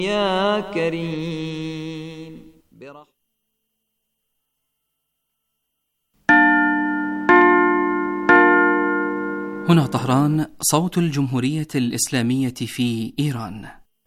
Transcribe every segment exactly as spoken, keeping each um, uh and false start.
يا كريم برحمة. هنا طهران، صوت الجمهورية الإسلامية في إيران.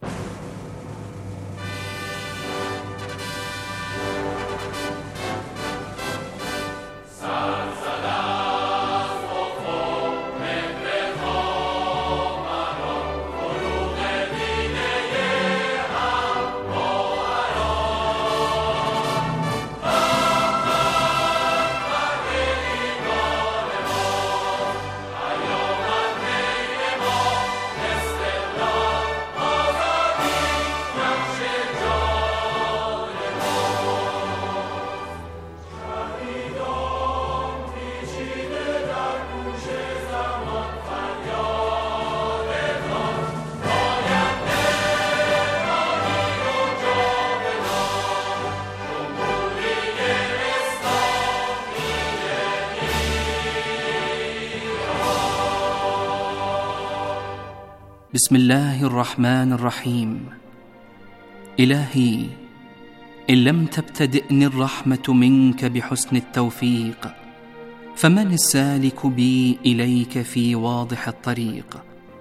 بسم الله الرحمن الرحيم. إلهي، إن لم تبتدئني الرحمة منك بحسن التوفيق، فمن السالك بي إليك في واضح الطريق؟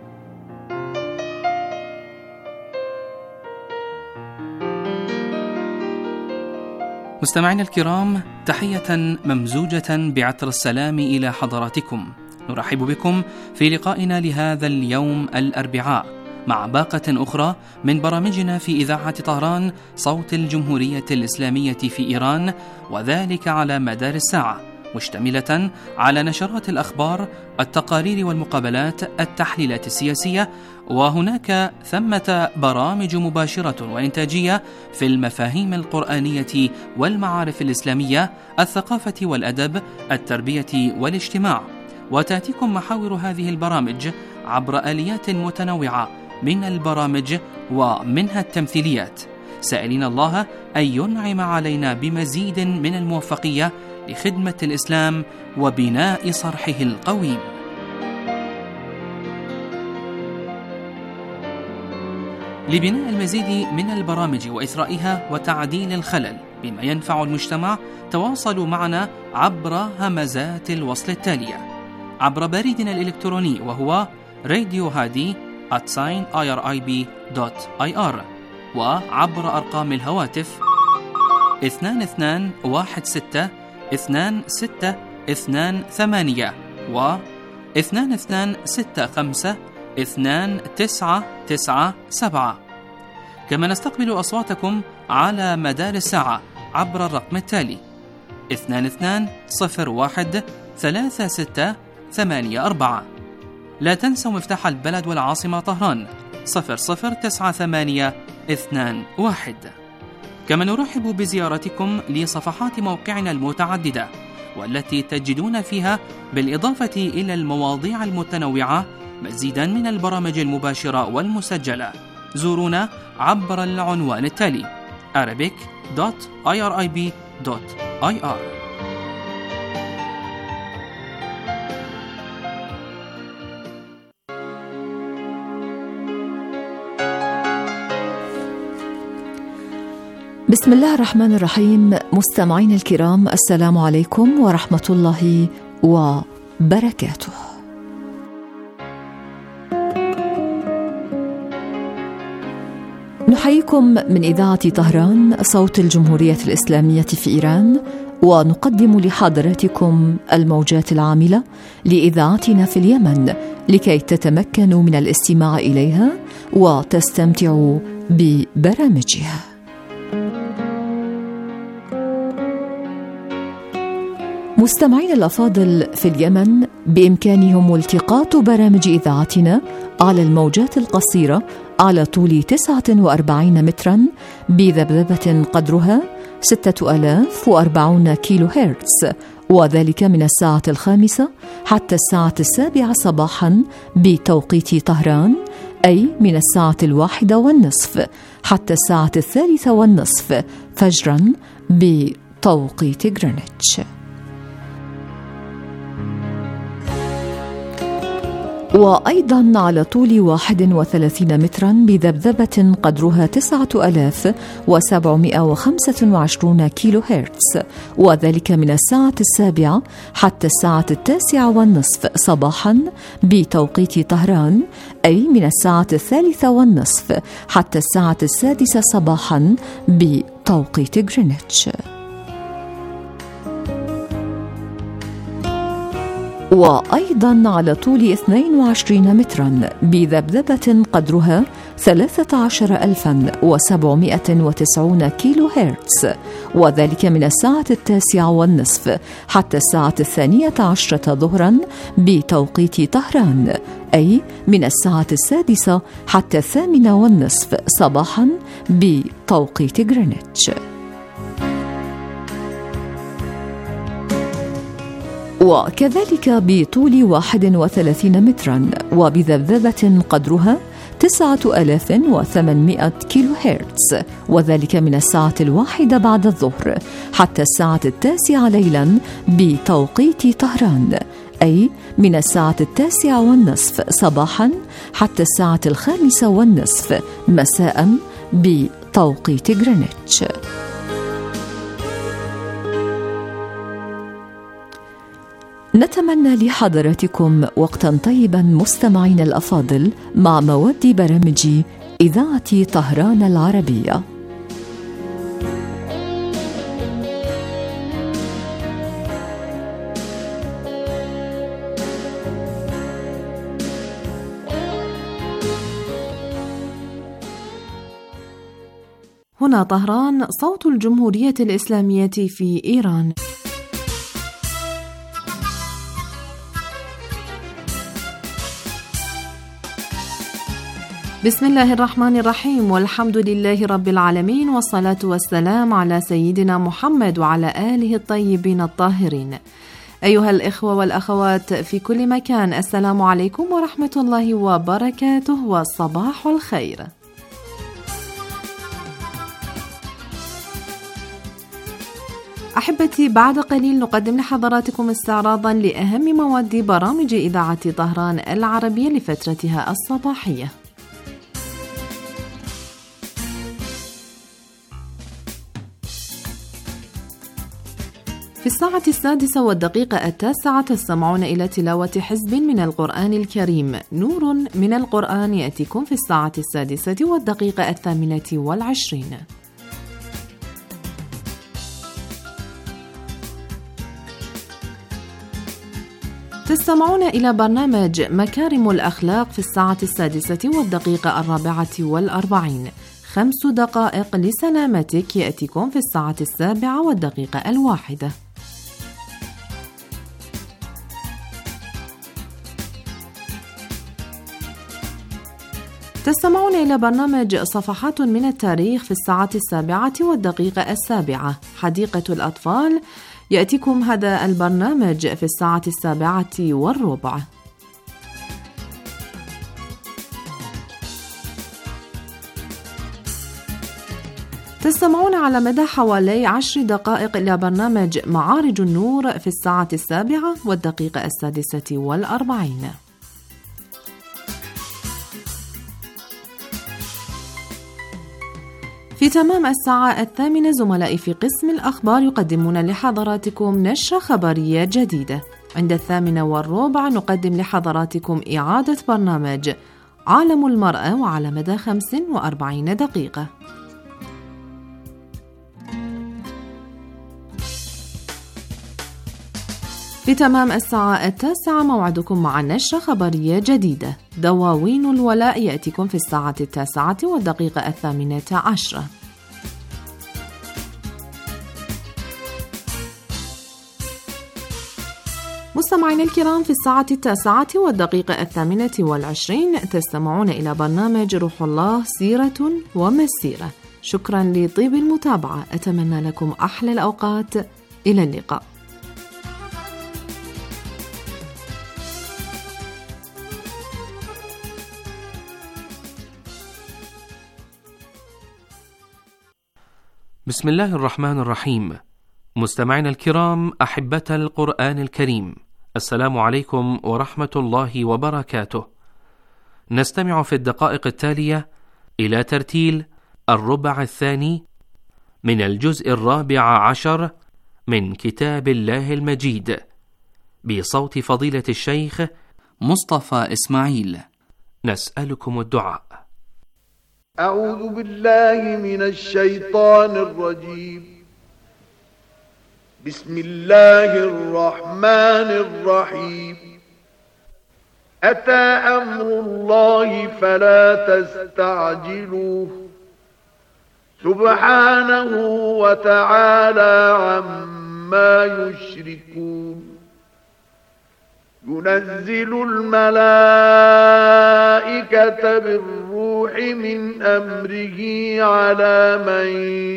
مستمعينا الكرام، تحية ممزوجة بعطر السلام إلى حضراتكم. نرحب بكم في لقائنا لهذا اليوم الأربعاء مع باقة أخرى من برامجنا في إذاعة طهران، صوت الجمهورية الإسلامية في إيران، وذلك على مدار الساعة، مشتملة على نشرات الأخبار، التقارير والمقابلات، التحليلات السياسية، وهناك ثمة برامج مباشرة وإنتاجية في المفاهيم القرآنية والمعارف الإسلامية، الثقافة والأدب، التربية والاجتماع. وتأتيكم محاور هذه البرامج عبر آليات متنوعة من البرامج ومنها التمثيليات، سائلين الله أن ينعم علينا بمزيد من الموفقية لخدمة الإسلام وبناء صرحه القويم. لبناء المزيد من البرامج وإثرائها وتعديل الخلل بما ينفع المجتمع، تواصلوا معنا عبر همزات الوصل التالية: عبر بريدنا الإلكتروني وهو راديو هادي آت آي آر آي بي دوت آي آر، وعبر أرقام الهواتف اثنان اثنان واحد ستة اثنان ستة اثنان ثمانية و اثنان اثنان ستة خمسة اثنان تسعة تسعة سبعة. كما نستقبل أصواتكم على مدار الساعة عبر الرقم التالي اثنان اثنان صفر واحد ثلاثة ستة ثمانية أربعة. لا تنسوا مفتاح البلد والعاصمة طهران صفر صفر تسعة ثمانية اثنان واحد. كما نرحب بزيارتكم لصفحات موقعنا المتعددة، والتي تجدون فيها بالإضافة إلى المواضيع المتنوعة مزيدا من البرامج المباشرة والمسجلة. زورونا عبر العنوان التالي arabic دوت آي آر آي بي دوت آي آر. بسم الله الرحمن الرحيم. مستمعين الكرام، السلام عليكم ورحمة الله وبركاته. نحييكم من إذاعة طهران، صوت الجمهورية الإسلامية في إيران، ونقدم لحضراتكم الموجات العاملة لإذاعتنا في اليمن لكي تتمكنوا من الاستماع إليها وتستمتعوا ببرامجها. مستمعين الأفاضل، في اليمن بإمكانهم التقاط برامج إذاعتنا على الموجات القصيرة على طول تسعة وأربعين متراً بذبذبة قدرها ستة آلاف وأربعين كيلو هرتز، وذلك من الساعة الخامسة حتى الساعة السابعة صباحاً بتوقيت طهران، أي من الساعة الواحدة والنصف حتى الساعة الثالثة والنصف فجراً بتوقيت غرينتش. وأيضا على طول واحد وثلاثين مترا بذبذبة قدرها تسعة آلاف وسبعمائة وخمسة وعشرين كيلو هرتز، وذلك من الساعة السابعة حتى الساعة التاسعة والنصف صباحا بتوقيت طهران، أي من الساعة الثالثة والنصف حتى الساعة السادسة صباحا بتوقيت غرينتش. وأيضا على طول اثنين وعشرين مترا بذبذبة قدرها ثلاثة عشر ألفا وسبعمائة وتسعين كيلو هرتز، وذلك من الساعة التاسعة والنصف حتى الساعة الثانية عشرة ظهرا بتوقيت طهران، أي من الساعة السادسة حتى الثامنة والنصف صباحا بتوقيت غرينتش. وكذلك بطول واحد وثلاثين مترا وبذبذبة قدرها تسعة آلاف وثمانمائة كيلو هرتز، وذلك من الساعة الواحدة بعد الظهر حتى الساعة التاسعة ليلا بتوقيت طهران، أي من الساعة التاسعة والنصف صباحا حتى الساعة الخامسة والنصف مساء بتوقيت غرينتش. نتمنى لحضراتكم وقتا طيبا مستمعين الأفاضل مع مواد برامج إذاعة طهران العربية. هنا طهران، صوت الجمهورية الإسلامية في إيران. بسم الله الرحمن الرحيم، والحمد لله رب العالمين، والصلاة والسلام على سيدنا محمد وعلى آله الطيبين الطاهرين. أيها الإخوة والأخوات في كل مكان، السلام عليكم ورحمة الله وبركاته، والصباح الخير. أحبتي، بعد قليل نقدم لحضراتكم استعراضا لأهم مواد برامج إذاعة طهران العربية لفترتها الصباحية. في الساعة السادسة والدقيقة التاسعة تستمعون إلى تلاوة حزب من القرآن الكريم. نور من القرآن يأتيكم في الساعة السادسة والدقيقة الثامنة والعشرين. تستمعون إلى برنامج مكارم الأخلاق في الساعة السادسة والدقيقة الرابعة والأربعين. خمس دقائق لسلامتك يأتيكم في الساعة السابعة والدقيقة الواحدة. تستمعون إلى برنامج صفحات من التاريخ في الساعة السابعة والدقيقة السابعة. حديقة الأطفال يأتيكم هذا البرنامج في الساعة السابعة والربع. تستمعون على مدى حوالي عشر دقائق إلى برنامج معارج النور في الساعة السابعة والدقيقة السادسة والأربعين. في تمام الساعة الثامنة زملائي في قسم الأخبار يقدمون لحضراتكم نشرة خبرية جديدة. عند الثامنة والربع نقدم لحضراتكم إعادة برنامج عالم المرأة وعلى مدى خمس وأربعين دقيقة. في تمام الساعة التاسعة موعدكم مع نشرة خبرية جديدة. دواوين الولاء يأتيكم في الساعة التاسعة والدقيقة الثامنة عشرة. مستمعين الكرام، في الساعة التاسعة والدقيقة الثامنة والعشرين تستمعون إلى برنامج روح الله سيرة ومسيرة. شكرا لطيب المتابعة، أتمنى لكم أحلى الأوقات. إلى اللقاء. بسم الله الرحمن الرحيم. مستمعينا الكرام، أحبة القرآن الكريم، السلام عليكم ورحمة الله وبركاته. نستمع في الدقائق التالية إلى ترتيل الربع الثاني من الجزء الرابع عشر من كتاب الله المجيد بصوت فضيلة الشيخ مصطفى إسماعيل. نسألكم الدعاء. أعوذ بالله من الشيطان الرجيم. بسم الله الرحمن الرحيم. أتى أمر الله فلا تستعجلوه سبحانه وتعالى عما يشركون. ينزل الملائكة بالروح من أمره على من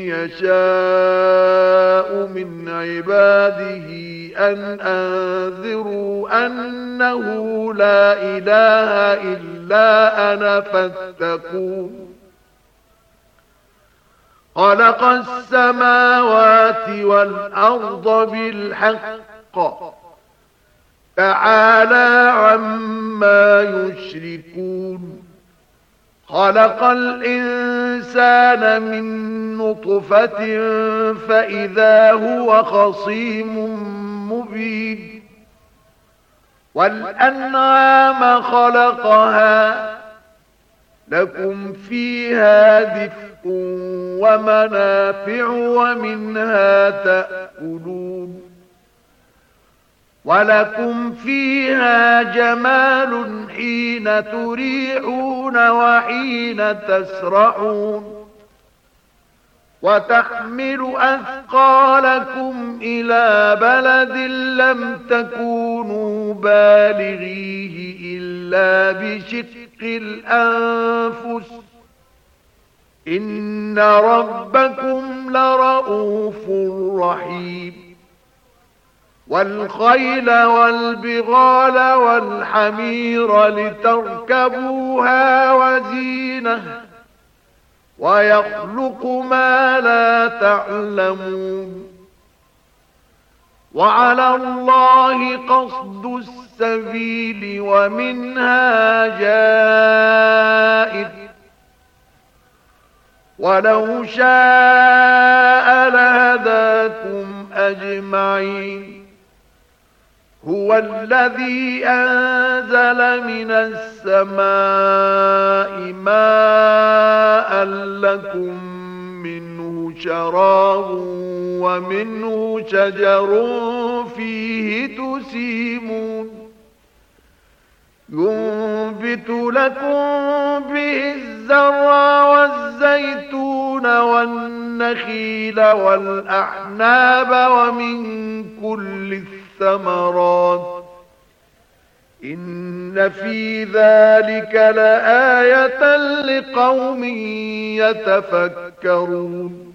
يشاء من عباده أن أنذروا أنه لا إله إلا أنا فاتقون. خلق السماوات والأرض بالحق تعالى عما يشركون. خلق الإنسان من نطفة فإذا هو خصيم مبين. والأنعام خلقها لكم فيها دفء ومنافع ومنها تأكلون. ولكم فيها جمال حين تريحون وحين تسرحون. وتحمل أثقالكم إلى بلد لم تكونوا بالغيه إلا بشق الأنفس إن ربكم لرؤوف رحيم. والخيل والبغال والحمير لتركبوها وزينة ويخلق ما لا تعلمون. وعلى الله قصد السبيل ومنها جائر. ولو شاء لهداكم أجمعين. هو الذي أنزل من السماء ماء لكم منه شراب ومنه شجر فيه تسيمون. ينبت لكم به الزرع والزيتون والنخيل والأعناب ومن كل الثمرات إن في ذلك لآية لقوم يتفكرون.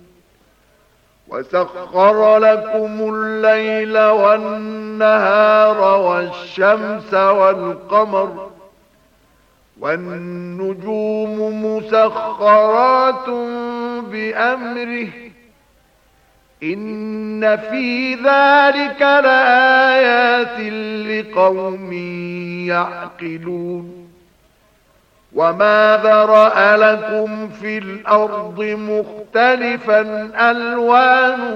وسخر لكم الليل والنهار والشمس والقمر والنجوم مسخرات بأمره إن في ذلك لآيات لقوم يعقلون. وما ذرأ لكم في الأرض مختلفا ألوانه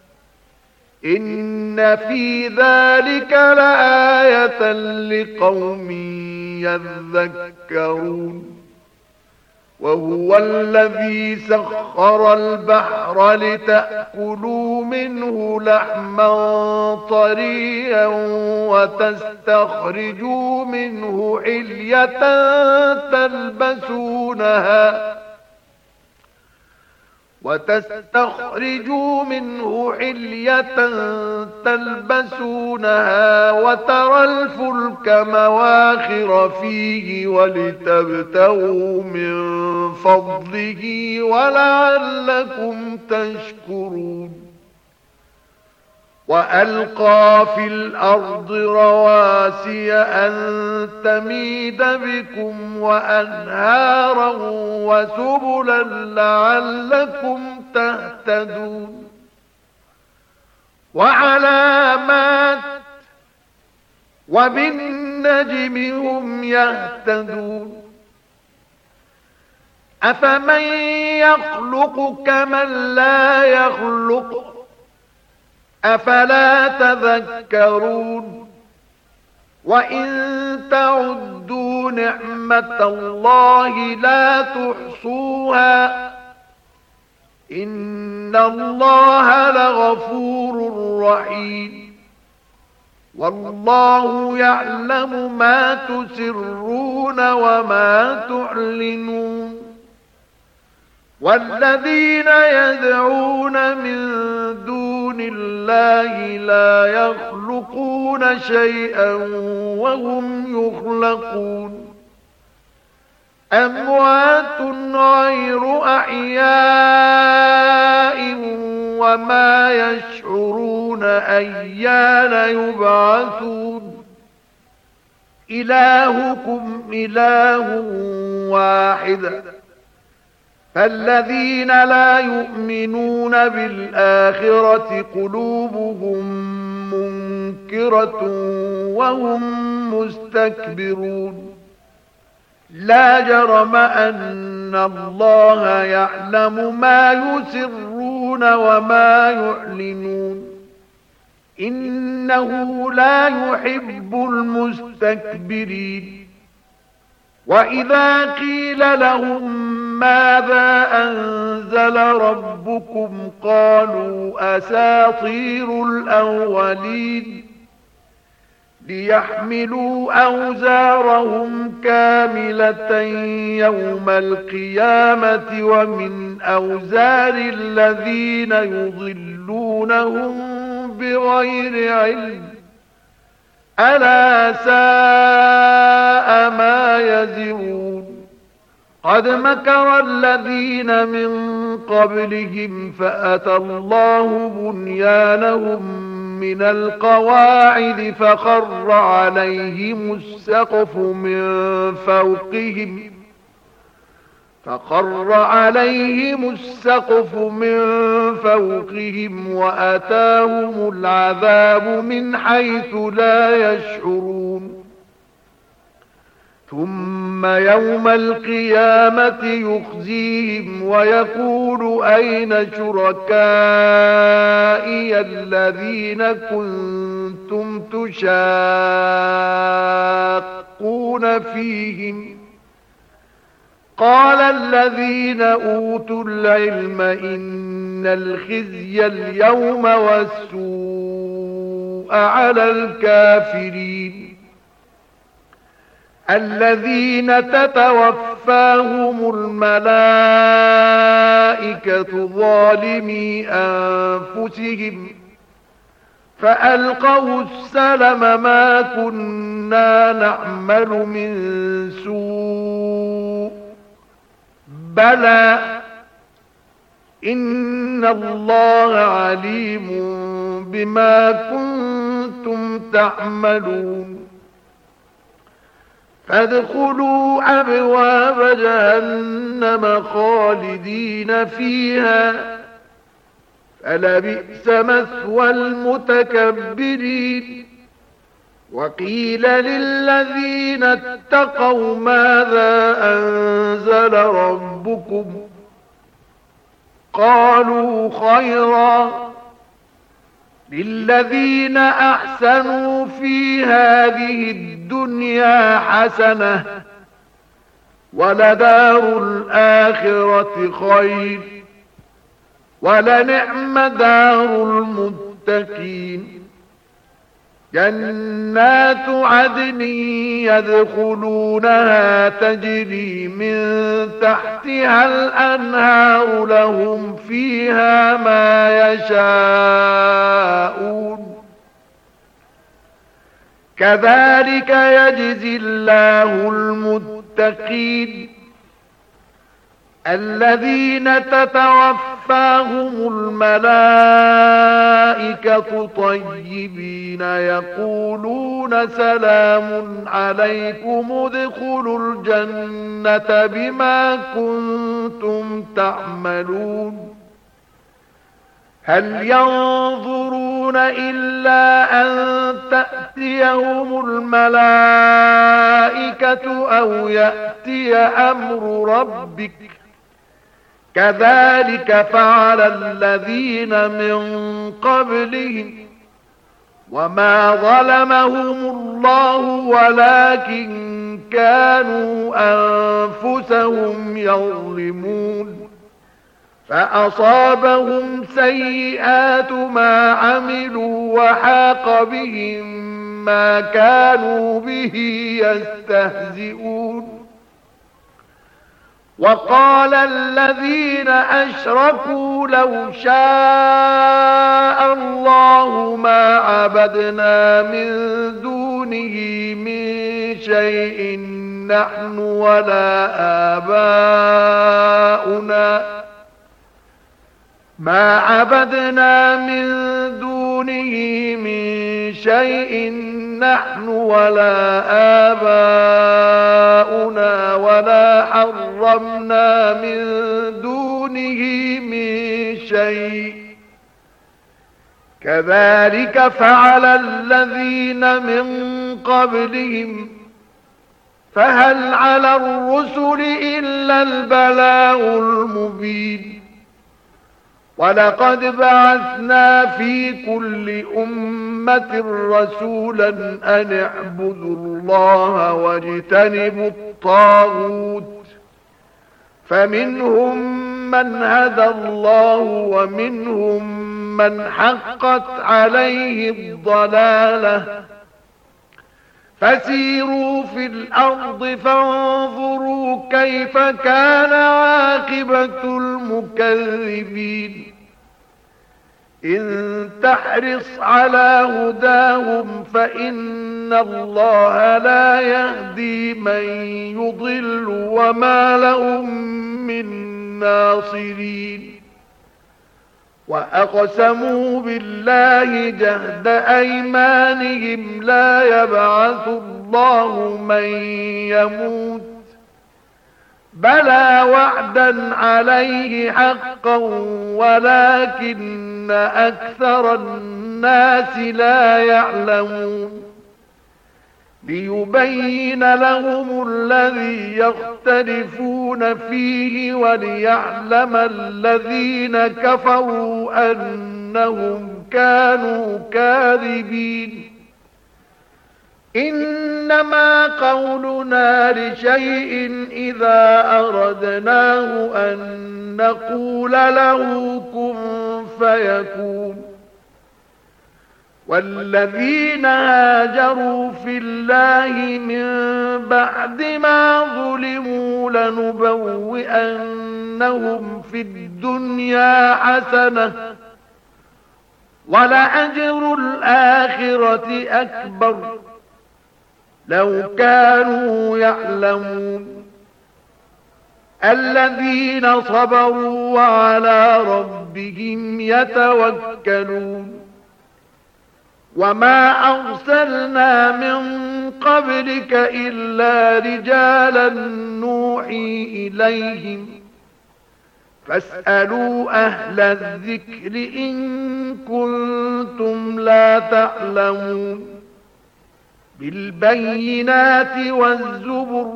إن في ذلك لآية لقوم يذكرون. وهو الذي سخر البحر لتأكلوا منه لحما طريا وتستخرجوا منه حلية تلبسونها وتستخرجوا منه حلية تلبسونها وترى الفلك مواخر فيه ولتبتغوا من فضله ولعلكم تشكرون. وألقى في الأرض رواسي أن تميد بكم وأنهارا وسبلا لعلكم تهتدون. وعلامات وبالنجم هم يهتدون أفمن يخلق كمن لا يخلق أفلا تذكرون وإن تعدوا نعمة الله لا تحصوها إن الله لغفور رحيم والله يعلم ما تسرون وما تعلنون والذين يدعون من دون الله لا يخلقون شيئا وهم يخلقون أموات غير أحياء وما يشعرون أيان يبعثون إلهكم إله واحد فالذين لا يؤمنون بالآخرة قلوبهم منكرة وهم مستكبرون لا جرم أن الله يعلم ما يسرون وما يعلنون إنه لا يحب المستكبرين وإذا قيل لهم ماذا أنزل ربكم قالوا أساطير الأولين ليحملوا أوزارهم كاملة يوم القيامة ومن أوزار الذين يضلونهم بغير علم ألا ساء ما يزرون قد مكر الذين من قبلهم فأتى الله بنيانهم من القواعد فخر عليهم السقف من فوقهم فخر عليهم السقف من فوقهم وأتاهم العذاب من حيث لا يشعرون ثم يوم القيامة يخزيهم ويقول أين شركائي الذين كنتم تشاقون فيهم قال الذين أوتوا العلم إن الخزي اليوم والسوء على الكافرين الذين تتوفاهم الملائكة ظالمي أنفسهم فألقوا السلم ما كنا نعمل من سوء بلى إن الله عليم بما كنتم تعملون فادخلوا أبواب جهنم خالدين فيها فلبئس مثوى المتكبرين وقيل للذين اتقوا ماذا أنزل ربكم قالوا خيرا للذين أحسنوا في هذه الدنيا حسنة ولدار الآخرة خير ولنعم دار المتقين جنات عدن يدخلونها تجري من تحتها الأنهار لهم فيها ما يشاءون كذلك يجزي الله المتقين الذين تتوفاهم الملائكة طيبين يقولون سلام عليكم ادخلوا الجنة بما كنتم تعملون هل ينظرون يريدون إلا أن تأتيهم الملائكة أو يأتي أمر ربك كذلك فعل الذين من قبلهم وما ظلمهم الله ولكن كانوا أنفسهم يظلمون فأصابهم سيئات ما عملوا وحاق بهم ما كانوا به يستهزئون وقال الذين أشركوا لو شاء الله ما عبدنا من دونه من شيء نحن ولا آباؤنا ما عبدنا من دونه من شيء نحن ولا آباؤنا ولا حرمنا من دونه من شيء كذلك فعل الذين من قبلهم فهل على الرسل إلا البلاغ المبين ولقد بعثنا في كل أمة رسولا أن اعبدوا الله واجتنبوا الطاغوت فمنهم من هدى الله ومنهم من حقت عليه الضلالة فسيروا في الأرض فانظروا كيف كان عاقبة المكذبين إن تحرص على هداهم فإن الله لا يهدي من يضل وما لهم من ناصرين وأقسموا بالله جهد أيمانهم لا يبعث الله من يموت بلى وعدا عليه حقا ولكن أكثر الناس لا يعلمون ليبين لهم الذي يختلفون فيه وليعلم الذين كفروا أنهم كانوا كاذبين إنما قولنا لشيء إذا أردناه أن نقول له كن فيكون والذين هاجروا في الله من بعد ما ظلموا لنبوئنهم في الدنيا حسنة ولأجر الآخرة أكبر لو كانوا يعلمون الذين صبروا وعلى ربهم يتوكلون وما أرسلنا من قبلك إلا رجالا نوحي إليهم فاسألوا أهل الذكر إن كنتم لا تعلمون بالبينات والزبر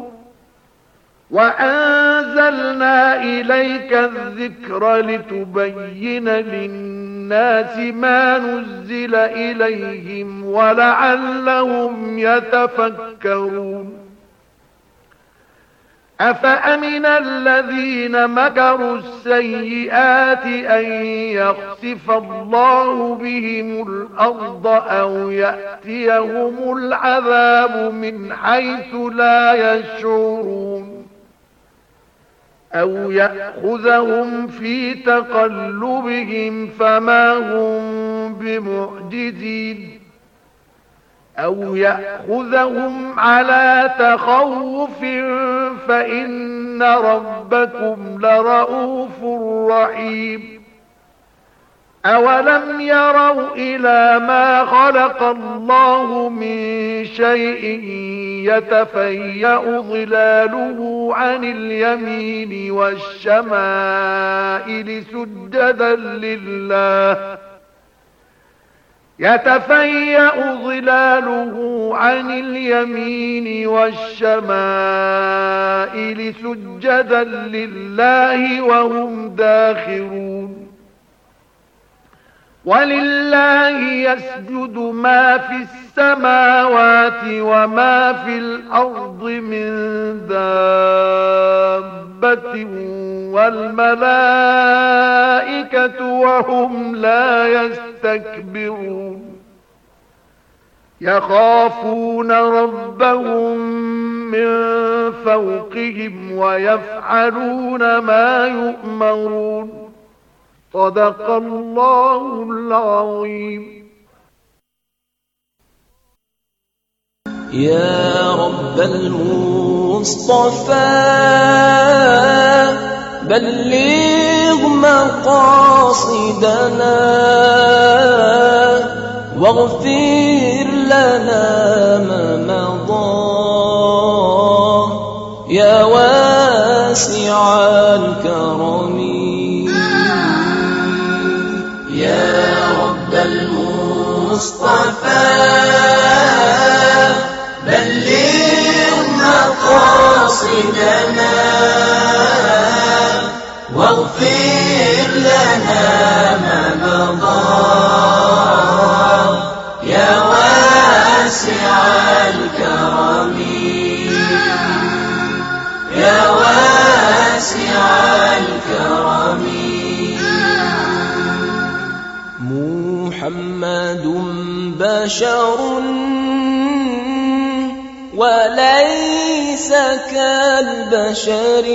وأنزلنا إليك الذكر لتبين للناس ما نزل إليهم ولعلهم يتفكرون أفأمن الذين مكروا السيئات أن يخسف الله بهم الأرض أو يأتيهم العذاب من حيث لا يشعرون أو يأخذهم في تقلبهم فما هم بمعجزين أو يأخذهم على تخوف فإن ربكم لرؤوف رحيم أولم يروا إلى ما خلق الله من شيء يتفيأ ظلاله عن اليمين والشمائل سجدا لله يتفيأ ظلاله عن اليمين والشمائل سجدا لله وهم داخرون ولله يسجد ما في السماوات وما في الأرض من دابة والملائكة وهم لا يستكبرون يخافون ربهم من فوقهم ويفعلون ما يؤمرون. صدق الله العظيم. يا رب المصطفى بلغ مقاصدنا واغفر لنا ما مضى يا واسع الكرم. يا رب المصطفى بلغ مقاصدنا واغفر لنا ما مضى يا واسع الكرم. يا واسع الكرم. محمد بشر وليس كالبشر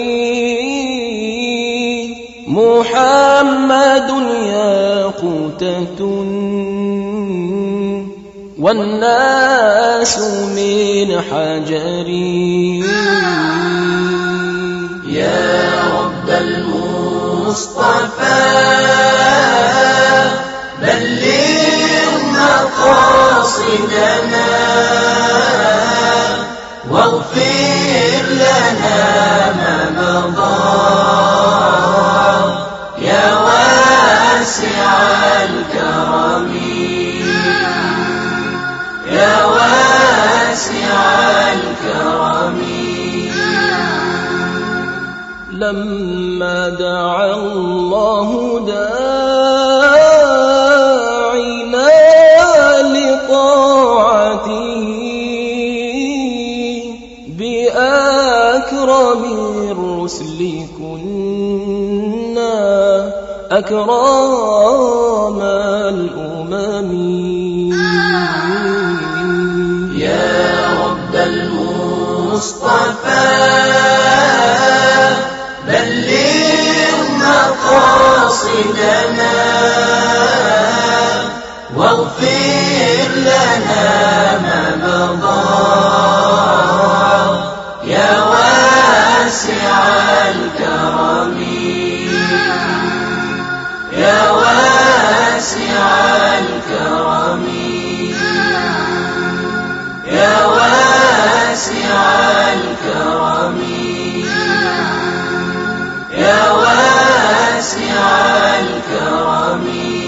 محمد ياقوتة والناس من حجر. يا رب المصطفى بلغ مقاصدنا واغفر لنا ما مضى يا واسع الكرم. يا واسع الكرم. لما دعا الله داعنا لطاعته بأكرم الرسل كنا أكرم الأمم. يا رب المصطفى بلغ مقاصدنا واغفر لنا ما مضى يا واسع الكرم. يا واسع الكرم. يا واسع الكرم. يا واسع الكرم.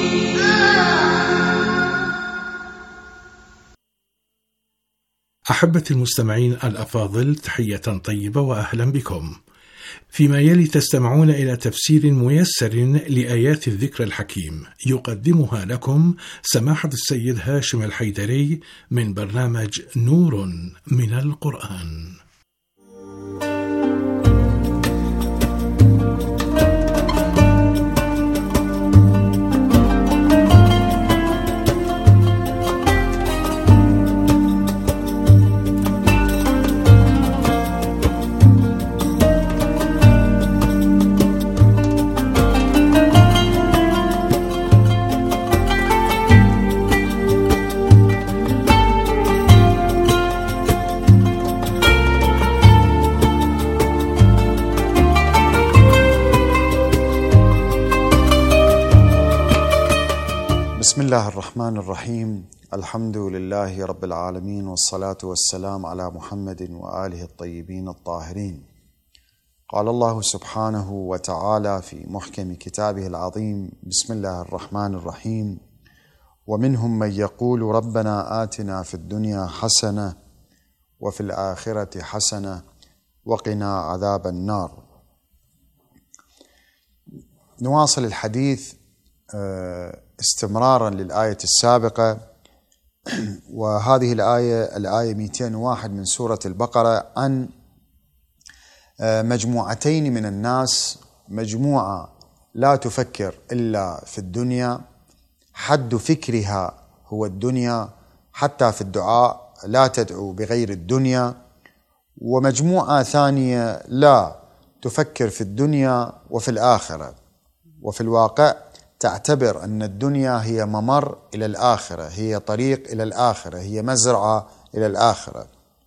أحبتي المستمعين الأفاضل، تحية طيبة وأهلا بكم. فيما يلي تستمعون إلى تفسير ميسر لآيات الذكر الحكيم يقدمها لكم سماحة السيد هاشم الحيدري من برنامج نور من القرآن. بسم الله الرحمن الرحيم. الحمد لله رب العالمين، والصلاة والسلام على محمد وآله الطيبين الطاهرين. قال الله سبحانه وتعالى في محكم كتابه العظيم: بسم الله الرحمن الرحيم: ومنهم من يقول ربنا آتنا في الدنيا حسنة وفي الآخرة حسنة وقنا عذاب النار. نواصل الحديث استمرارا للآية السابقة، وهذه الآية الآية مئتين وواحد من سورة البقرة، عن مجموعتين من الناس، مجموعة لا تفكر إلا في الدنيا، حد فكرها هو الدنيا، حتى في الدعاء لا تدعو بغير الدنيا، ومجموعة ثانية لا تفكر في الدنيا وفي الآخرة، وفي الواقع تعتبر أن الدنيا هي ممر إلى الآخرة، هي طريق إلى الآخرة، هي مزرعة إلى الآخرة.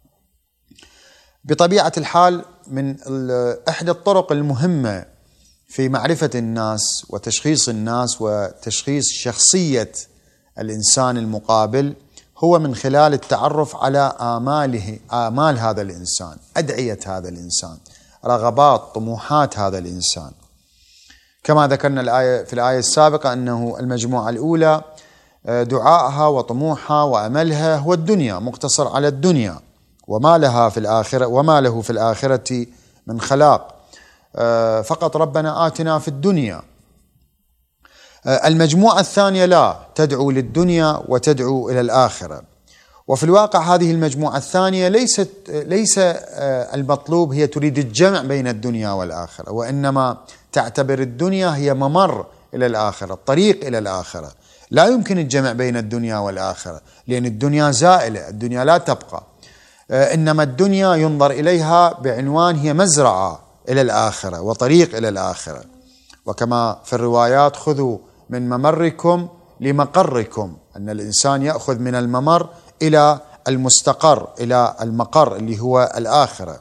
بطبيعة الحال من إحدى الطرق المهمة في معرفة الناس وتشخيص الناس وتشخيص شخصية الإنسان المقابل هو من خلال التعرف على آماله، آمال هذا الإنسان، أدعية هذا الإنسان، رغبات، طموحات هذا الإنسان. كما ذكرنا الآية في الآية السابقة أنه المجموعة الأولى دعائها وطموحها وأملها هو الدنيا، مقتصر على الدنيا، وما لها في الآخرة وما له في الآخرة من خلاق، فقط ربنا آتنا في الدنيا. المجموعة الثانية لا، تدعو للدنيا وتدعو إلى الآخرة. وفي الواقع هذه المجموعة الثانية ليست ليس المطلوب هي تريد الجمع بين الدنيا والآخرة، وإنما تعتبر الدنيا هي ممر إلى الآخرة، الطريق إلى الآخرة. لا يمكن الجمع بين الدنيا والآخرة، لأن الدنيا زائلة، الدنيا لا تبقى، إنما الدنيا ينظر إليها بعنوان هي مزرعة إلى الآخرة وطريق إلى الآخرة. وكما في الروايات خذوا من ممركم لمقركم، أن الإنسان يأخذ من الممر إلى المستقر، إلى المقر اللي هو الآخرة.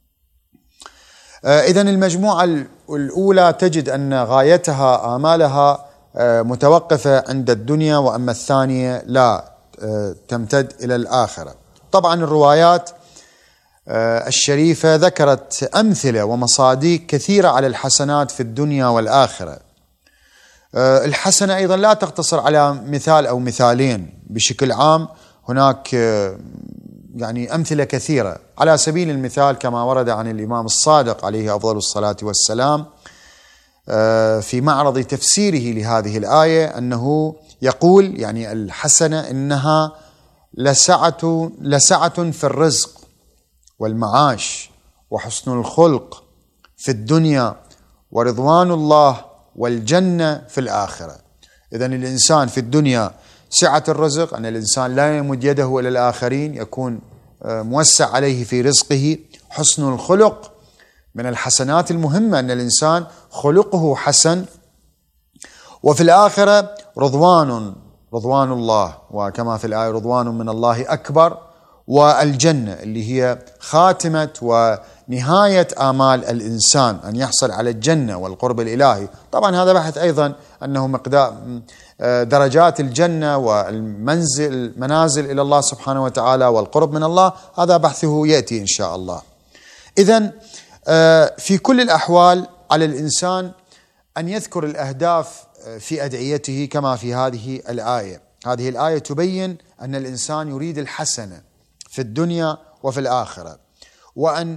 إذن المجموعة الأولى تجد أن غايتها آمالها متوقفة عند الدنيا، وأما الثانية لا، تمتد إلى الآخرة. طبعا الروايات الشريفة ذكرت أمثلة ومصادق كثيرة على الحسنات في الدنيا والآخرة. الحسنة أيضا لا تقتصر على مثال أو مثالين، بشكل عام هناك يعني أمثلة كثيرة. على سبيل المثال كما ورد عن الإمام الصادق عليه أفضل الصلاة والسلام في معرض تفسيره لهذه الآية أنه يقول يعني الحسنة إنها لسعة لسعة في الرزق والمعاش وحسن الخلق في الدنيا ورضوان الله والجنة في الآخرة. إذن الإنسان في الدنيا سعة الرزق، أن الإنسان لا يمد يده إلى الآخرين، يكون موسع عليه في رزقه. حسن الخلق من الحسنات المهمة أن الإنسان خلقه حسن. وفي الآخرة رضوان رضوان الله، وكما في الآية رضوان من الله أكبر، والجنة اللي هي خاتمة ونهاية آمال الإنسان، أن يحصل على الجنة والقرب الإلهي. طبعا هذا بحث أيضا أنه مقدار درجات الجنة والمنزل المنازل إلى الله سبحانه وتعالى والقرب من الله، هذا بحثه يأتي إن شاء الله. إذن في كل الأحوال على الإنسان أن يذكر الأهداف في أدعيته كما في هذه الآية. هذه الآية تبين أن الإنسان يريد الحسنة في الدنيا وفي الآخرة، وأن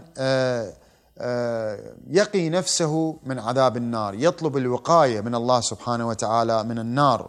يقي نفسه من عذاب النار، يطلب الوقاية من الله سبحانه وتعالى من النار.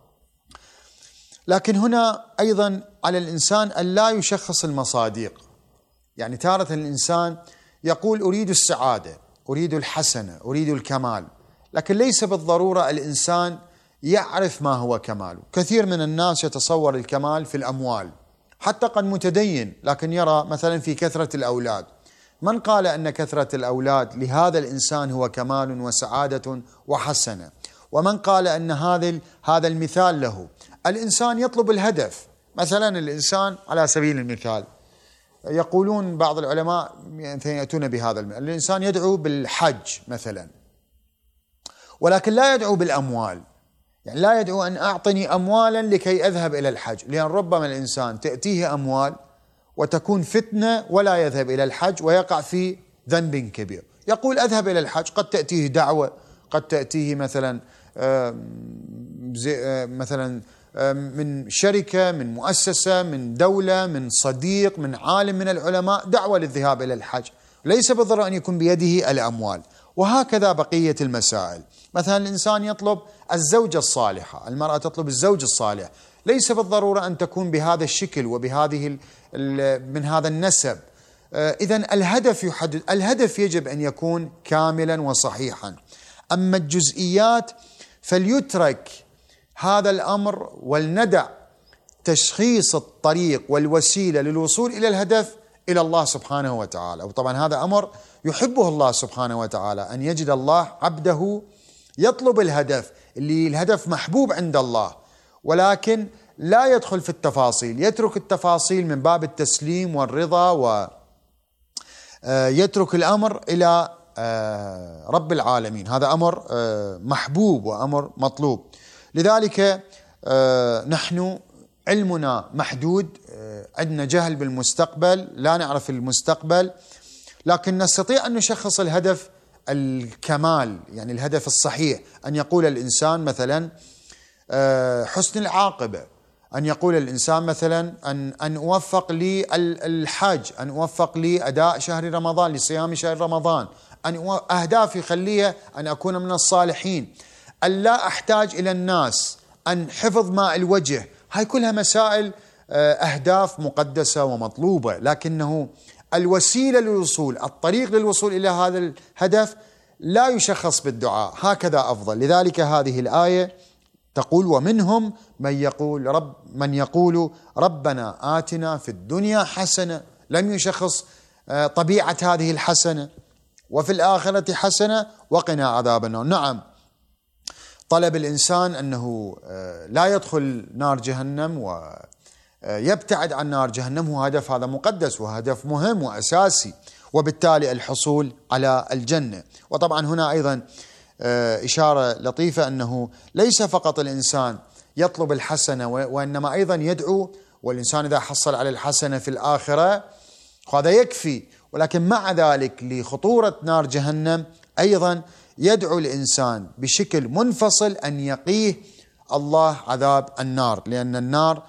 لكن هنا أيضا على الإنسان أن لا يشخص المصادق. يعني تارة الإنسان يقول أريد السعادة، أريد الحسنة، أريد الكمال، لكن ليس بالضرورة الإنسان يعرف ما هو كماله. كثير من الناس يتصور الكمال في الأموال، حتى قد متدين لكن يرى مثلا في كثرة الأولاد. من قال أن كثرة الأولاد لهذا الإنسان هو كمال وسعادة وحسنة؟ ومن قال أن هذا هذا المثال له؟ الإنسان يطلب الهدف. مثلا الإنسان على سبيل المثال يقولون بعض العلماء يأتون بهذا المثال، الإنسان يدعو بالحج مثلا، ولكن لا يدعو بالأموال. يعني لا يدعو أن أعطني أموالا لكي أذهب إلى الحج، لأن ربما الإنسان تأتيه أموال وتكون فتنة ولا يذهب إلى الحج ويقع في ذنب كبير. يقول أذهب إلى الحج، قد تأتيه دعوة، قد تأتيه مثلا مثلا من شركة، من مؤسسة، من دولة، من صديق، من عالم من العلماء دعوة للذهاب إلى الحج، ليس بالضرورة أن يكون بيده الأموال. وهكذا بقية المسائل، مثلا الإنسان يطلب الزوجة الصالحة، المرأة تطلب الزوج الصالح، ليس بالضرورة أن تكون بهذا الشكل وبهذه من هذا النسب. إذن الهدف يحدد، الهدف يجب أن يكون كاملا وصحيحا. أما الجزئيات فليترك هذا الأمر ولندع تشخيص الطريق والوسيلة للوصول إلى الهدف إلى الله سبحانه وتعالى. وطبعا هذا أمر يحبه الله سبحانه وتعالى، أن يجد الله عبده يطلب الهدف اللي الهدف محبوب عند الله، ولكن لا يدخل في التفاصيل، يترك التفاصيل من باب التسليم والرضا، ويترك الأمر إلى رب العالمين. هذا أمر محبوب وأمر مطلوب. لذلك نحن علمنا محدود، عندنا جهل بالمستقبل، لا نعرف المستقبل، لكن نستطيع أن نشخص الهدف الكمال، يعني الهدف الصحيح. أن يقول الإنسان مثلا حسن العاقبة، أن يقول الإنسان مثلا أن أن أوفق لي الحج، أن أوفق لي أداء شهر رمضان، لصيام شهر رمضان، أن أهدافي خليها أن أكون من الصالحين، أن لا أحتاج إلى الناس، أن حفظ ماء الوجه. هاي كلها مسائل أهداف مقدسة ومطلوبة، لكنه الوسيلة للوصول، الطريق للوصول إلى هذا الهدف لا يشخص بالدعاء، هكذا أفضل. لذلك هذه الآية تقول: ومنهم من يقول رب من يقول ربنا آتنا في الدنيا حسنة، لم يشخص طبيعة هذه الحسنة، وفي الآخرة حسنة وقنا عذاب النار. نعم، طلب الإنسان أنه لا يدخل نار جهنم ويبتعد عن نار جهنم هو هدف، هذا مقدس وهدف مهم وأساسي، وبالتالي الحصول على الجنة. وطبعا هنا أيضا إشارة لطيفة أنه ليس فقط الإنسان يطلب الحسنة، وإنما أيضا يدعو، والإنسان إذا حصل على الحسنة في الآخرة هذا يكفي، ولكن مع ذلك لخطورة نار جهنم أيضا يدعو الإنسان بشكل منفصل أن يقيه الله عذاب النار، لأن النار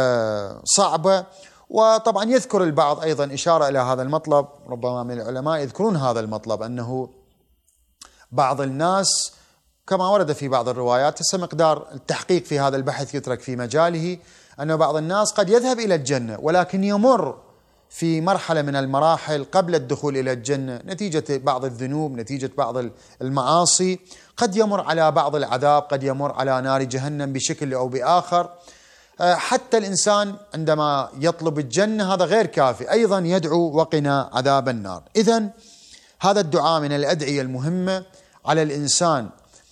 صعبة. وطبعا يذكر البعض أيضا إشارة إلى هذا المطلب، ربما من العلماء يذكرون هذا المطلب، أنه بعض الناس كما ورد في بعض الروايات، هسه مقدار التحقيق في هذا البحث يترك في مجاله، أن بعض الناس قد يذهب إلى الجنة ولكن يمر في مرحلة من المراحل قبل الدخول إلى الجنة نتيجة بعض الذنوب، نتيجة بعض المعاصي، قد يمر على بعض العذاب، قد يمر على نار جهنم بشكل أو بآخر. حتى الإنسان عندما يطلب الجنة هذا غير كافي، أيضا يدعو وقنا عذاب النار. إذن هذا الدعاء من الأدعية المهمة على الإنسان.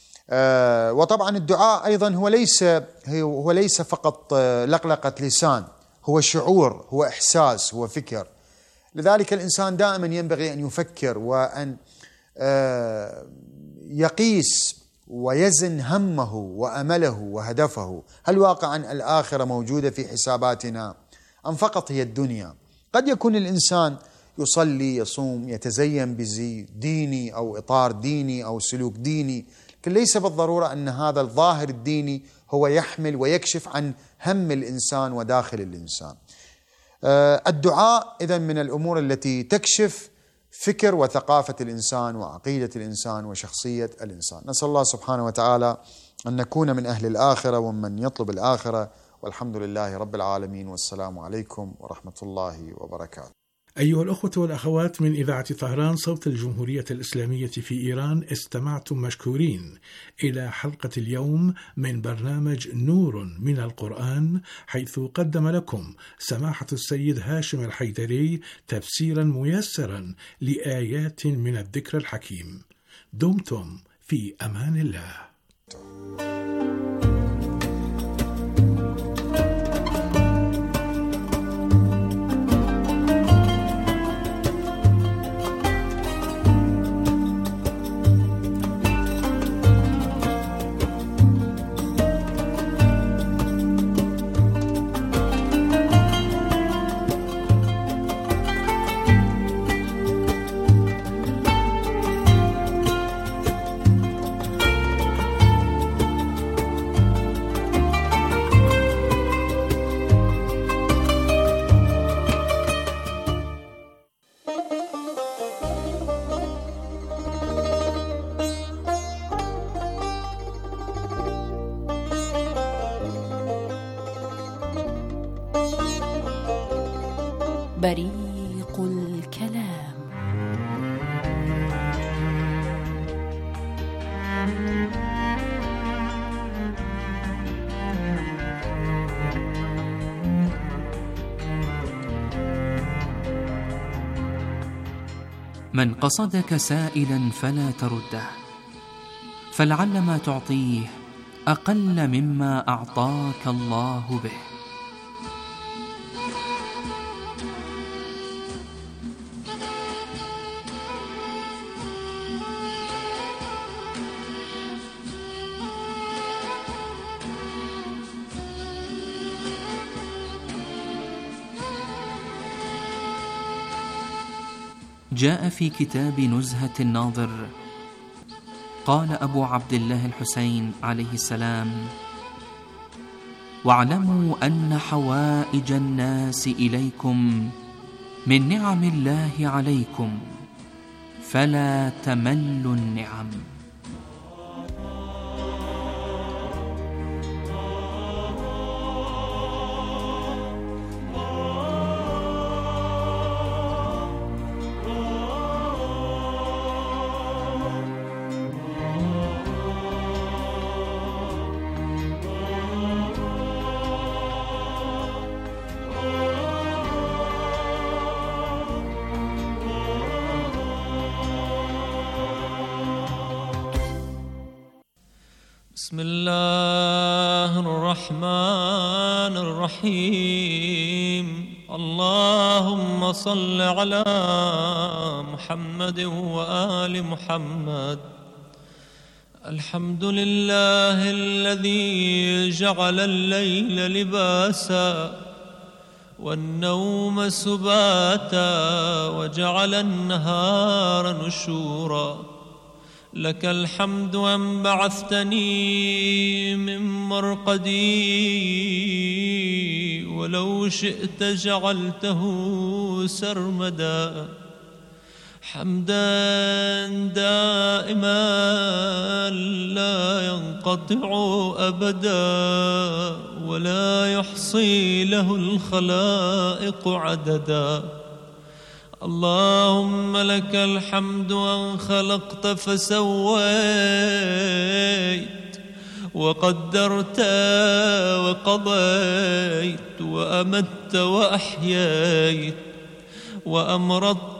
وطبعا الدعاء أيضا هو ليس هو ليس فقط لقلقة لسان، هو شعور، هو إحساس، هو فكر. لذلك الإنسان دائما ينبغي أن يفكر وأن يقيس ويزن همه وأمله وهدفه. هل واقعا الآخرة موجودة في حساباتنا أم فقط هي الدنيا؟ قد يكون الإنسان يصلي، يصوم، يتزين بزي ديني أو إطار ديني أو سلوك ديني، لكن ليس بالضرورة أن هذا الظاهر الديني هو يحمل ويكشف عن هم الإنسان وداخل الإنسان. الدعاء إذن من الأمور التي تكشف فكر وثقافة الإنسان وعقيدة الإنسان وشخصية الإنسان. نسأل الله سبحانه وتعالى أن نكون من أهل الآخرة ومن يطلب الآخرة، والحمد لله رب العالمين، والسلام عليكم ورحمة الله وبركاته. أيها الأخوة والأخوات من إذاعة طهران صوت الجمهورية الإسلامية في إيران، استمعتم مشكورين إلى حلقة اليوم من برنامج نور من القرآن، حيث قدم لكم سماحة السيد هاشم الحيدري تفسيرا ميسرا لآيات من الذكر الحكيم. دمتم في أمان الله. بريق الكلام. من قصدك سائلا فلا ترده، فلعل ما تعطيه أقل مما أعطاك الله به. جاء في كتاب نزهة الناظر، قال أبو عبد الله الحسين عليه السلام: واعلموا أن حوائج الناس إليكم من نعم الله عليكم، فلا تملوا النعم. بسم الله الرحمن الرحيم. اللهم صل على محمد وآل محمد. الحمد لله الذي جعل الليل لباسا والنوم سباتا وجعل النهار نشورا. لك الحمد أن بعثتني من مرقدي، ولو شئت جعلته سرمدا. حمدا دائما لا ينقطع أبدا، ولا يحصي له الخلائق عددا. اللهم لك الحمد أن خلقت فسويت، وقدرت وقضيت، وأمت وأحييت، وأمرضت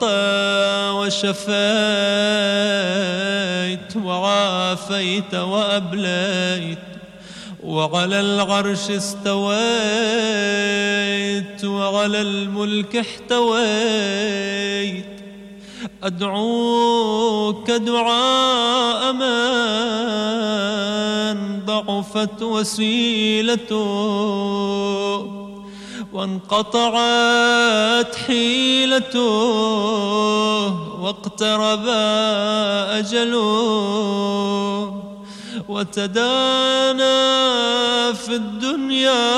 وشفيت، وعافيت وأبليت، وعلى العرش استويت، وعلى الملك احتويت. أدعوك دعاء من ضعفت وسيلته وانقطعت حيلته واقترب أجله، وتدانى في الدنيا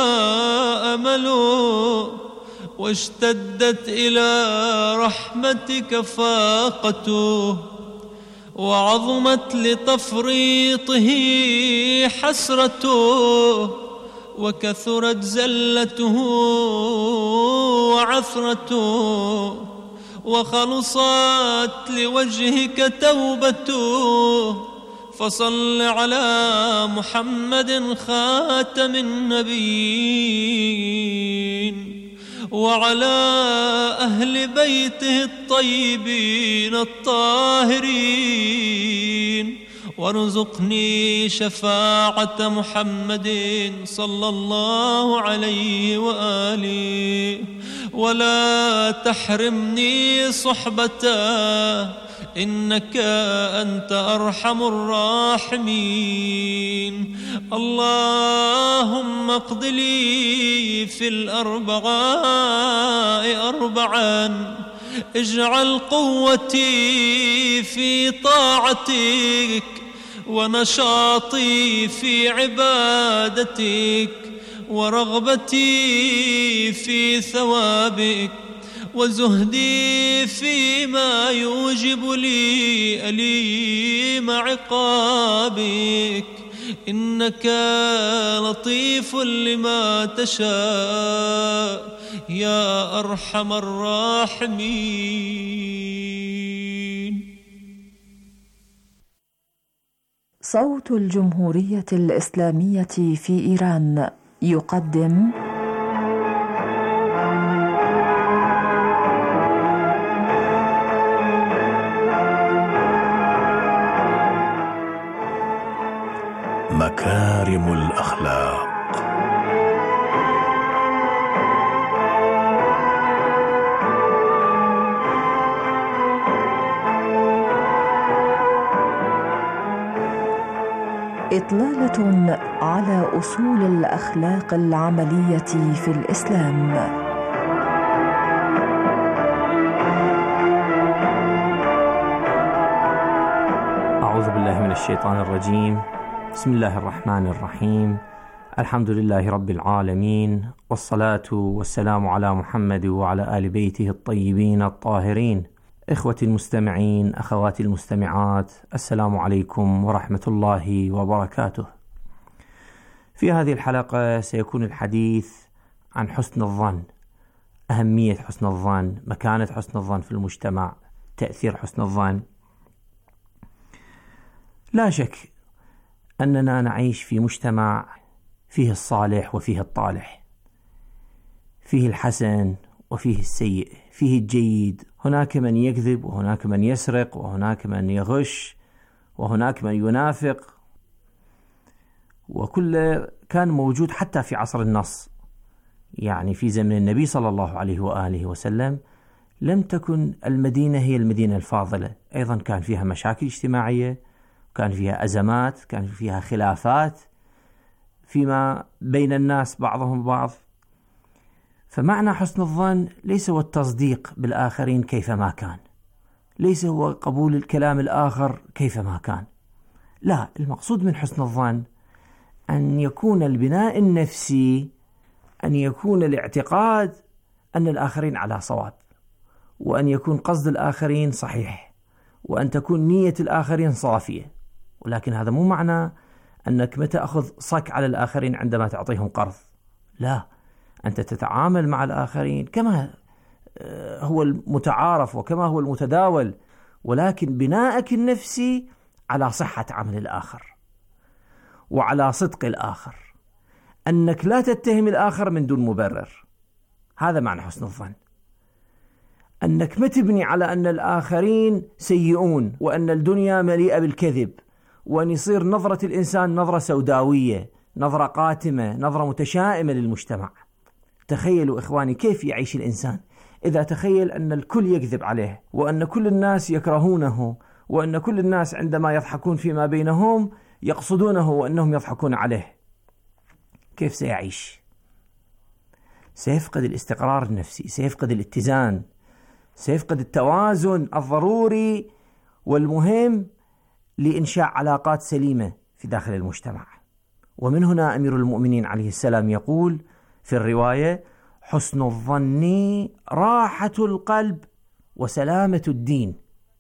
أمله، واشتدت إلى رحمتك فاقته، وعظمت لتفريطه حسرته، وكثرت زلته وعثرته، وخلصت لوجهك توبته. فصل على محمد خاتم النبيين، وعلى أهل بيته الطيبين الطاهرين، وارزقني شفاعة محمد صلى الله عليه وآله، ولا تحرمني صحبته، إنك أنت أرحم الراحمين. اللهم اقض لي في الأربعاء أربعا، اجعل قوتي في طاعتك، ونشاطي في عبادتك، ورغبتي في ثوابك، وزهدي فيما يوجب لي أليم عقابك. إنك لطيف لما تشاء، يا أرحم الراحمين. صوت الجمهورية الإسلامية في إيران يقدم مكارم الأخلاق. إطلالة على أصول الأخلاق العملية في الإسلام. أعوذ بالله من الشيطان الرجيم. بسم الله الرحمن الرحيم. الحمد لله رب العالمين، والصلاة والسلام على محمد وعلى آل بيته الطيبين الطاهرين. إخوتي المستمعين، أخواتي المستمعات، السلام عليكم ورحمة الله وبركاته. في هذه الحلقة سيكون الحديث عن حسن الظن، أهمية حسن الظن، مكانة حسن الظن في المجتمع، تأثير حسن الظن. لا شك أننا نعيش في مجتمع فيه الصالح وفيه الطالح، فيه الحسن وفيه السيء، فيه الجيد. هناك من يكذب، وهناك من يسرق، وهناك من يغش، وهناك من ينافق، وكل كان موجود حتى في عصر النص. يعني في زمن النبي صلى الله عليه وآله وسلم لم تكن المدينة هي المدينة الفاضلة، أيضا كان فيها مشاكل اجتماعية، كان فيها أزمات، كان فيها خلافات فيما بين الناس بعضهم بعض. فمعنى حسن الظن ليس هو التصديق بالآخرين كيفما كان، ليس هو قبول الكلام الآخر كيفما كان، لا، المقصود من حسن الظن أن يكون البناء النفسي، أن يكون الاعتقاد أن الآخرين على صواب، وأن يكون قصد الآخرين صحيح، وأن تكون نية الآخرين صافية. ولكن هذا مو معنى أنك متى أخذ صك على الآخرين عندما تعطيهم قرض، لا، أنت تتعامل مع الآخرين كما هو المتعارف وكما هو المتداول، ولكن بناءك النفسي على صحة عمل الآخر وعلى صدق الآخر، أنك لا تتهم الآخر من دون مبرر. هذا معنى حسن الظن، أنك ما تبني على أن الآخرين سيئون، وأن الدنيا مليئة بالكذب، وأن يصير نظرة الإنسان نظرة سوداوية، نظرة قاتمة، نظرة متشائمة للمجتمع. تخيلوا إخواني كيف يعيش الإنسان إذا تخيل أن الكل يكذب عليه، وأن كل الناس يكرهونه، وأن كل الناس عندما يضحكون فيما بينهم يقصدونه وأنهم يضحكون عليه. كيف سيعيش؟ سيفقد الاستقرار النفسي، سيفقد الاتزان، سيفقد التوازن الضروري والمهم لإنشاء علاقات سليمة في داخل المجتمع. ومن هنا أمير المؤمنين عليه السلام يقول في الرواية: حسن الظن راحة القلب وسلامة الدين.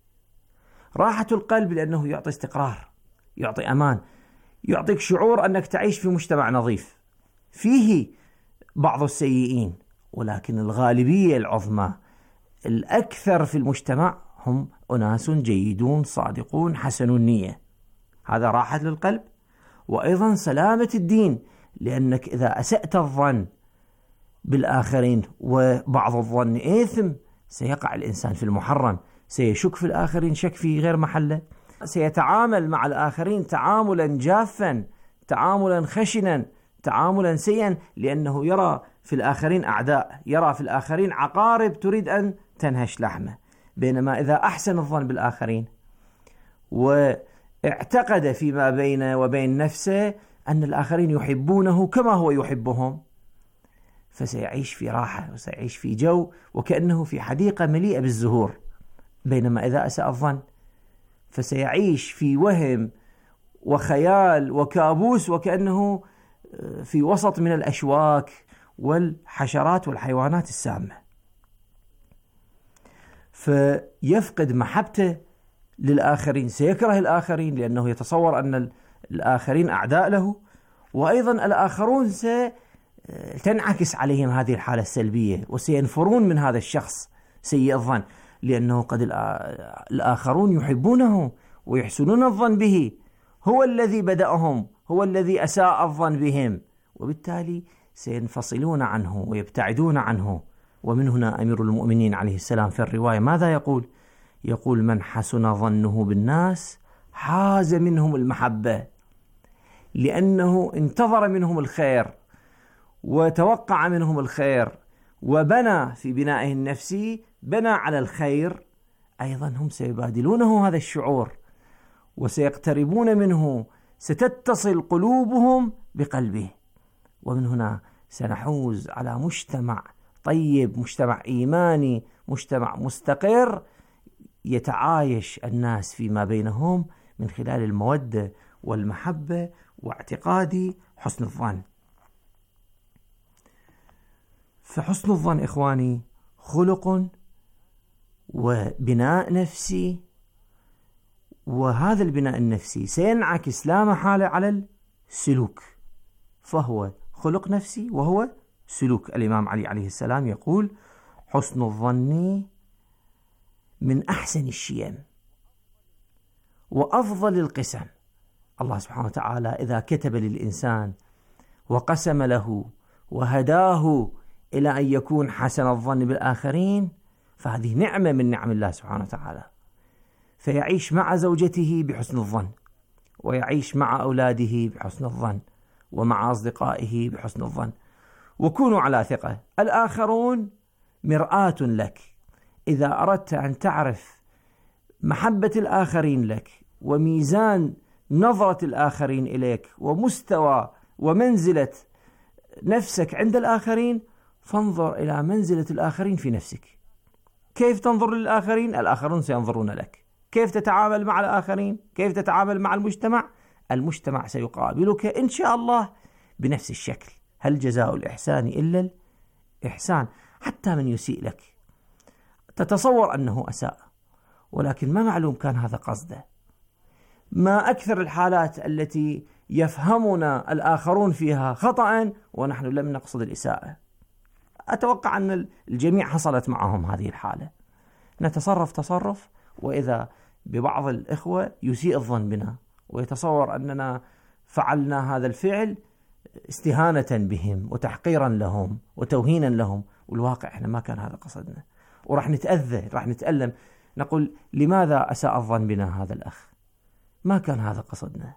راحة القلب لأنه يعطي استقرار، يعطي أمان، يعطيك شعور أنك تعيش في مجتمع نظيف فيه بعض السيئين، ولكن الغالبية العظمى الأكثر في المجتمع هم أناس جيدون صادقون حسن النية. هذا راحة للقلب، وأيضا سلامة الدين، لأنك إذا أسأت الظن بالآخرين، وبعض الظن إثم، سيقع الإنسان في المحرم، سيشك في الآخرين شك في غير محله، سيتعامل مع الآخرين تعاملا جافا، تعاملا خشنا، تعاملا سيئا، لأنه يرى في الآخرين أعداء، يرى في الآخرين عقارب تريد أن تنهش لحمه. بينما إذا أحسن الظن بالآخرين واعتقد فيما بينه وبين نفسه أن الآخرين يحبونه كما هو يحبهم، فسيعيش في راحة وسيعيش في جو وكأنه في حديقة مليئة بالزهور. بينما إذا أساء الظن فسيعيش في وهم وخيال وكابوس، وكأنه في وسط من الأشواك والحشرات والحيوانات السامة، فيفقد محبته للآخرين، سيكره الآخرين لأنه يتصور أن الآخرين أعداء له، وأيضا الآخرون تنعكس عليهم هذه الحالة السلبية، وسينفرون من هذا الشخص سيء الظن، لأنه قد الآخرون يحبونه ويحسنون الظن به، هو الذي بدأهم، هو الذي أساء الظن بهم، وبالتالي سينفصلون عنه ويبتعدون عنه. ومن هنا أمير المؤمنين عليه السلام في الرواية ماذا يقول؟ يقول: من حسن ظنه بالناس حاز منهم المحبة، لأنه انتظر منهم الخير وتوقع منهم الخير وبنى في بنائه النفسي، بنى على الخير، أيضا هم سيبادلونه هذا الشعور وسيقتربون منه، ستتصل قلوبهم بقلبه، ومن هنا سنحوز على مجتمع طيب، مجتمع إيماني، مجتمع مستقر يتعايش الناس فيما بينهم من خلال المودة والمحبة واعتقاد حسن الظن. فحسن الظن إخواني خلق وبناء نفسي، وهذا البناء النفسي سينعكس لا محالة على السلوك، فهو خلق نفسي وهو سلوك. الإمام علي عليه السلام يقول: حسن الظن من أحسن الشيم وأفضل القسم. الله سبحانه وتعالى إذا كتب للإنسان وقسم له وهداه إلى أن يكون حسن الظن بالآخرين، فهذه نعمة من نعم الله سبحانه وتعالى، فيعيش مع زوجته بحسن الظن، ويعيش مع أولاده بحسن الظن، ومع أصدقائه بحسن الظن. وكونوا على ثقة، الآخرون مرآة لك، إذا أردت أن تعرف محبة الآخرين لك وميزان نظرة الآخرين إليك ومستوى ومنزلة نفسك عند الآخرين، فانظر إلى منزلة الآخرين في نفسك. كيف تنظر للآخرين؟ الآخرون سينظرون لك. كيف تتعامل مع الآخرين؟ كيف تتعامل مع المجتمع؟ المجتمع سيقابلك إن شاء الله بنفس الشكل. هل جزاء الإحسان إلا الإحسان؟ حتى من يسيء لك تتصور أنه أساء، ولكن ما معلوم كان هذا قصده. ما أكثر الحالات التي يفهمنا الآخرون فيها خطأ ونحن لم نقصد الإساءة. أتوقع أن الجميع حصلت معهم هذه الحالة، نتصرف تصرف، وإذا ببعض الإخوة يسيء الظن بنا ويتصور أننا فعلنا هذا الفعل استهانة بهم وتحقيرا لهم وتوهينا لهم، والواقع إحنا ما كان هذا قصدنا، ورح نتأذى، رح نتألم، نقول لماذا أساء الظن بنا هذا الأخ؟ ما كان هذا قصدنا.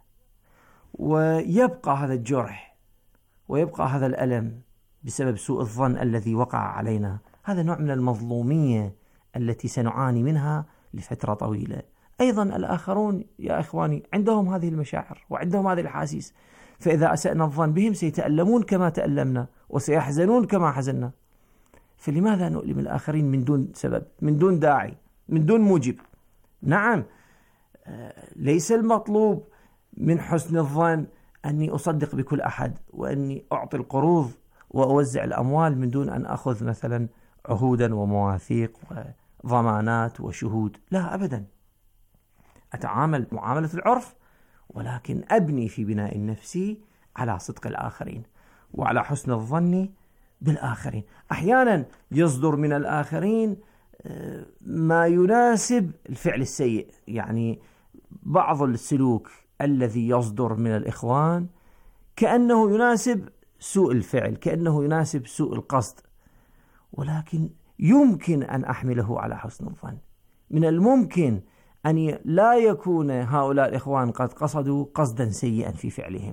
ويبقى هذا الجرح ويبقى هذا الألم بسبب سوء الظن الذي وقع علينا. هذا نوع من المظلومية التي سنعاني منها لفترة طويلة. أيضا الآخرون يا إخواني عندهم هذه المشاعر وعندهم هذه الأحاسيس، فإذا أسأنا الظن بهم سيتألمون كما تألمنا وسيحزنون كما حزننا. فلماذا نؤلم الآخرين من دون سبب، من دون داعي، من دون موجب؟ نعم، ليس المطلوب من حسن الظن أني أصدق بكل أحد وأني أعطي القروض وأوزع الأموال من دون أن أخذ مثلا عهودا ومواثيق وضمانات وشهود. لا أبدا، أتعامل معاملة العرف، ولكن أبني في بناء النفسي على صدق الآخرين وعلى حسن الظن بالآخرين. أحيانا يصدر من الآخرين ما يناسب الفعل السيء، يعني بعض السلوك الذي يصدر من الإخوان كأنه يناسب سوء الفعل، كأنه يناسب سوء القصد، ولكن يمكن أن أحمله على حسن الظن. من الممكن أن لا يكون هؤلاء الإخوان قد قصدوا قصدا سيئا في فعلهم.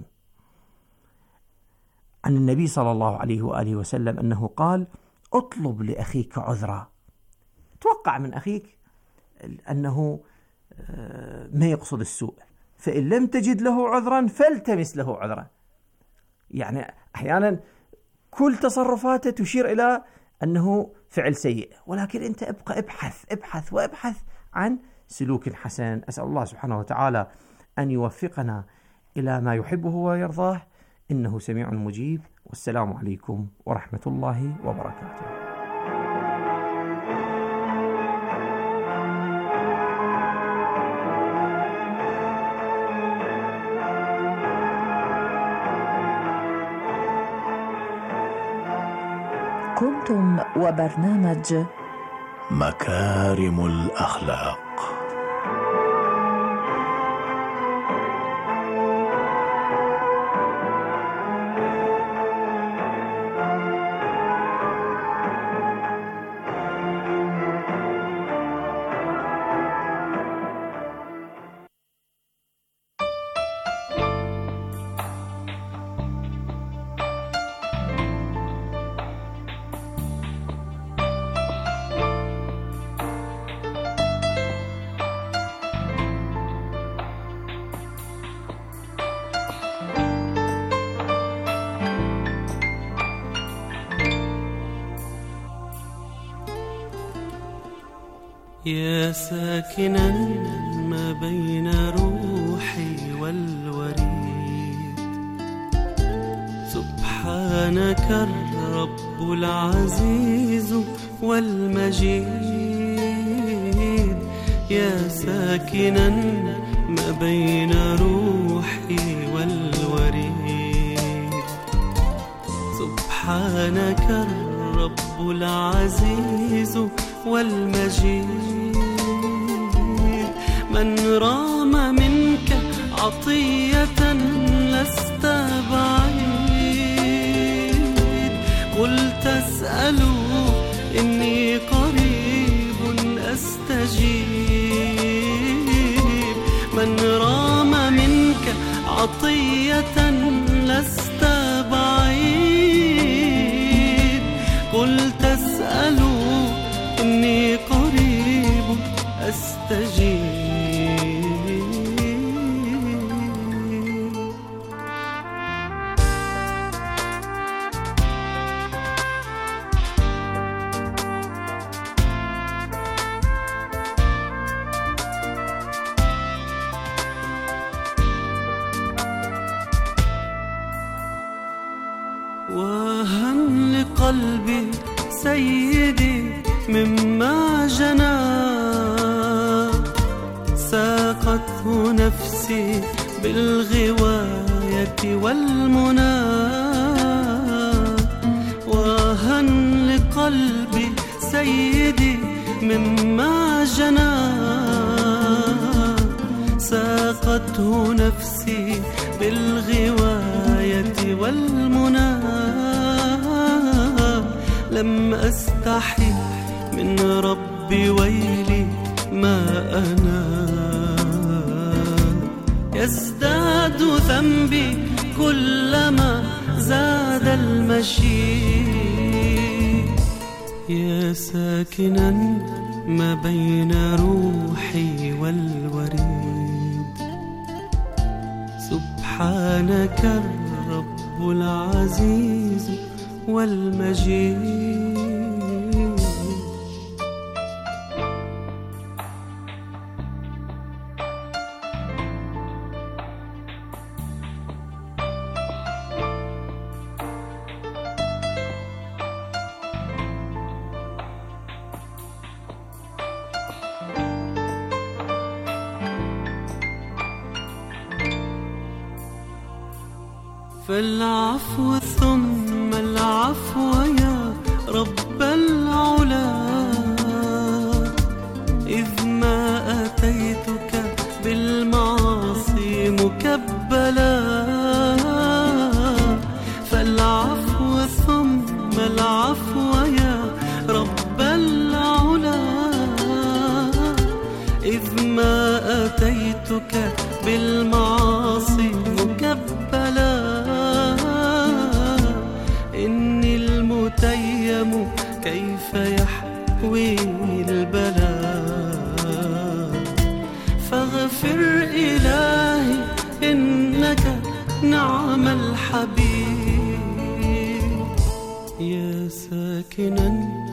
عن النبي صلى الله عليه وآله وسلم أنه قال: اطلب لأخيك عذرا. توقع من أخيك أنه ما يقصد السوء، فإن لم تجد له عذرا فالتمس له عذرا. يعني أحيانا كل تصرفاته تشير إلى أنه فعل سيء، ولكن أنت ابقى ابحث ابحث وابحث عن سلوك حسن. أسأل الله سبحانه وتعالى أن يوفقنا إلى ما يحبه ويرضاه، إنه سميع مجيب. والسلام عليكم ورحمة الله وبركاته. كنتم وبرنامج مكارم الأخلاق. يا ساكنا ما بين روحي والوريد، سبحانك الرب العزيز والمجيد. يا ساكنا ما بين روحي والوريد، سبحانك الرب العزيز والمجيد. من رام منك عطية لست بعيد، قل تسألوا إني قريب أستجيب. من رام منك عطية لست بعيد، قل تسألوا إني قريب أستجيب. وهن لقلبي سيدي مما جنى، ساقته نفسي بالغواية والمنى. وهن لقلبي سيدي مما جنى، ساقته نفسي بالغواية والمنى. لم أستحي من ربي ويلي ما أنا، يزداد ذنبي كلما زاد المشي. يا ساكنا ما بين روحي والوريد، سبحانك الرب العزيز والمجيد. فالعفو ثم العفو يا رب العلا، إذ ما أتيتك بالمعاصي مكبلا. فالعفو ثم العفو يا رب العلا، إذ ما أتيتك بالمعاصي مكبلا. إني المتيم كيف يحويني البلاء، فاغفر إلهي إنك نعم الحبيب. يا ساكنا